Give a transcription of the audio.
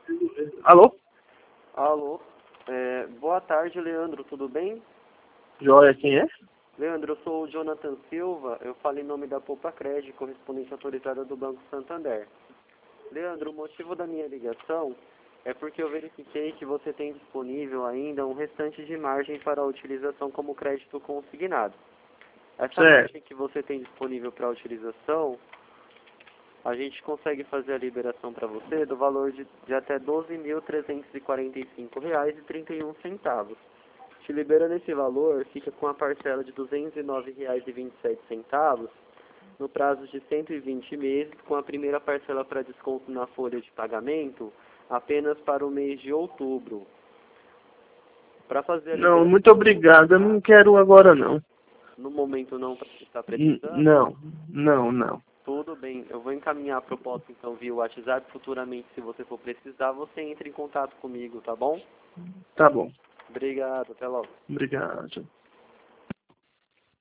Alô? Alô, boa tarde, Leandro, tudo bem? Joia, quem é? Leandro, eu sou o Jonathan Silva, eu falo em nome da Poupa Cred, correspondente autorizada do Banco Santander. Leandro, o motivo da minha ligação é porque eu verifiquei que você tem disponível ainda um restante de margem para a utilização como crédito consignado. Essa margem que você tem disponível para a utilização, a gente consegue fazer a liberação para você do valor de até R$ 12.345,31. Te liberando esse valor, fica com a parcela de R$ 209,27 no prazo de 120 meses, com a primeira parcela para desconto na folha de pagamento apenas para o mês de outubro. Para fazer a Não, liberação, muito obrigado. Eu não quero agora, não. no momento não está precisando? Não. Tudo bem, eu vou encaminhar a proposta então via WhatsApp. Futuramente, se você for precisar, você entra em contato comigo, tá bom? Tá bom. Obrigado, até logo. Obrigado.